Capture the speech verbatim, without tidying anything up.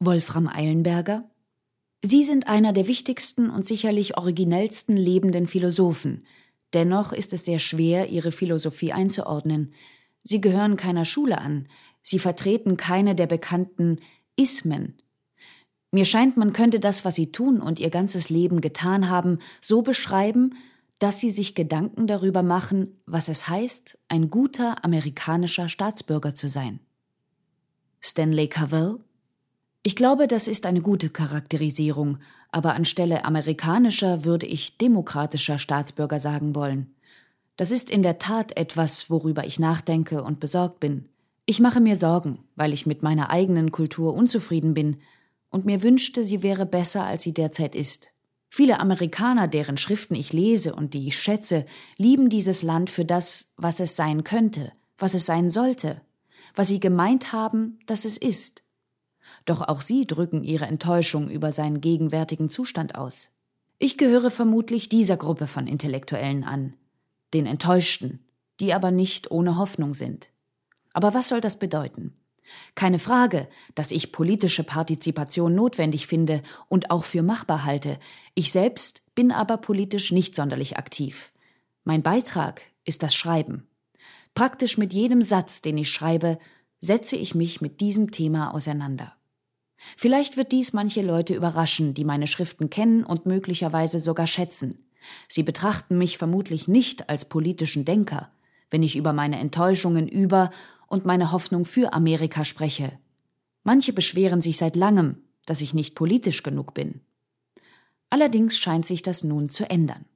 Wolfram Eilenberger: Sie sind einer der wichtigsten und sicherlich originellsten lebenden Philosophen. Dennoch ist es sehr schwer, Ihre Philosophie einzuordnen. Sie gehören keiner Schule an. Sie vertreten keine der bekannten Ismen. Mir scheint, man könnte das, was Sie tun und Ihr ganzes Leben getan haben, so beschreiben, dass Sie sich Gedanken darüber machen, was es heißt, ein guter amerikanischer Staatsbürger zu sein. Stanley Cavell: Ich glaube, das ist eine gute Charakterisierung, aber anstelle amerikanischer würde ich demokratischer Staatsbürger sagen wollen. Das ist in der Tat etwas, worüber ich nachdenke und besorgt bin. Ich mache mir Sorgen, weil ich mit meiner eigenen Kultur unzufrieden bin und mir wünschte, sie wäre besser, als sie derzeit ist. Viele Amerikaner, deren Schriften ich lese und die ich schätze, lieben dieses Land für das, was es sein könnte, was es sein sollte, was sie gemeint haben, dass es ist. Doch auch sie drücken ihre Enttäuschung über seinen gegenwärtigen Zustand aus. Ich gehöre vermutlich dieser Gruppe von Intellektuellen an, den Enttäuschten, die aber nicht ohne Hoffnung sind. Aber was soll das bedeuten? Keine Frage, dass ich politische Partizipation notwendig finde und auch für machbar halte. Ich selbst bin aber politisch nicht sonderlich aktiv. Mein Beitrag ist das Schreiben. Praktisch mit jedem Satz, den ich schreibe, setze ich mich mit diesem Thema auseinander. Vielleicht wird dies manche Leute überraschen, die meine Schriften kennen und möglicherweise sogar schätzen. Sie betrachten mich vermutlich nicht als politischen Denker, wenn ich über meine Enttäuschungen über und meine Hoffnung für Amerika spreche. Manche beschweren sich seit langem, dass ich nicht politisch genug bin. Allerdings scheint sich das nun zu ändern.